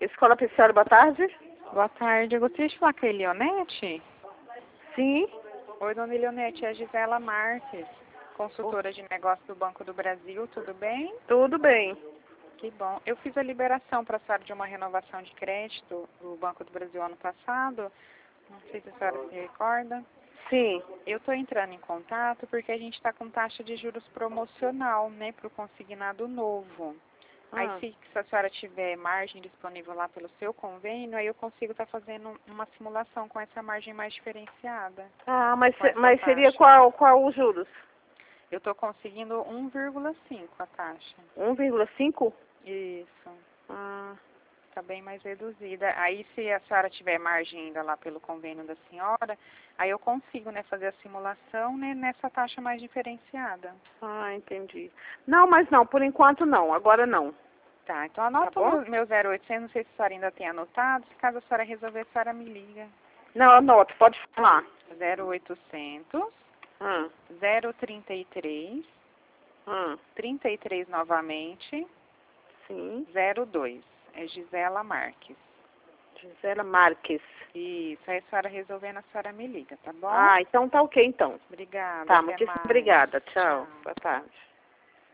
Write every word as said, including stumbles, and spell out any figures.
Escola Pessoal, boa tarde. Boa tarde, eu gostaria de falar com a Elionete. Sim. Oi, dona Elionete, é a Gisela Marques, consultora de negócios do Banco do Brasil, tudo bem? Tudo bem. Que bom. Eu fiz a liberação para a senhora de uma renovação de crédito do Banco do Brasil ano passado, não sei se a senhora se recorda. Sim. Eu estou entrando em contato porque a gente está com taxa de juros promocional, né, para o consignado novo. Aí, Ah. se, se a senhora tiver margem disponível lá pelo seu convênio, aí eu consigo estar fazendo uma simulação com essa margem mais diferenciada. Ah, mas, Com essa mas seria taxa. qual, qual os juros? Eu estou conseguindo um vírgula cinco a taxa. um vírgula cinco? Isso. Ah. Está bem mais reduzida. Aí, se a senhora tiver margem ainda lá pelo convênio da senhora, aí eu consigo, né, fazer a simulação, né, nessa taxa mais diferenciada. Ah, entendi. Não, mas não, por enquanto não, agora não. Tá, então anota Tá o bom? meu, meu zero oitocentos, não sei se a senhora ainda tem anotado, se caso a senhora resolver, a senhora me liga. Não, anoto, pode falar. zero oitocentos, Ah. zero trinta e três, Ah. trinta e três novamente, Sim. zero dois. É Gisela Marques. Gisela Marques. Isso, aí a senhora resolvendo, a senhora me liga, tá bom? Ah, então tá ok então. Obrigada, Tá, até muitíssimo mais. obrigada. Tchau. Tchau. Boa tarde.